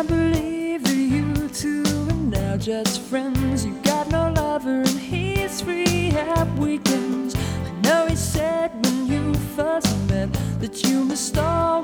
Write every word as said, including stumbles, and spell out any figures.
can't believe that you two are now just friends. You got no lover and he's free at weekends. I know he said when you first met that you must always